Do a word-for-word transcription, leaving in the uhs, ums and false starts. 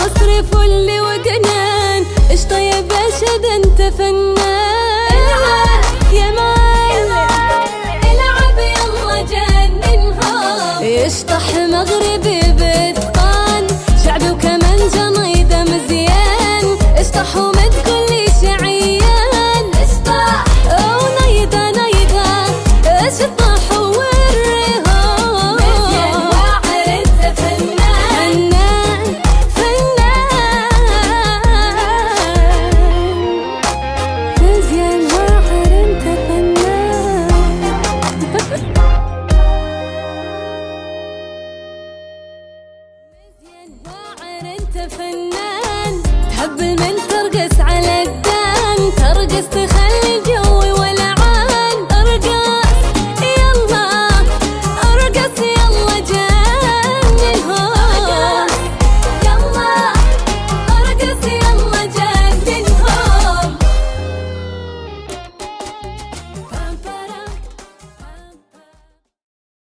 عصر فل وجنان، ايش طيب يا شد انت فنان. العب يا معلم العب يلا جننها، يشطح مغربي باتقان، شعبي وكمان جنيده مزيان، اشطح ومد كل شعيان، اشطح ونيده نيده اشطح ووريها. مزيان واعر انت فنان، فنان فنان، مزيان واعر انت فنان. مزيان واعر انت فنان، تهبل من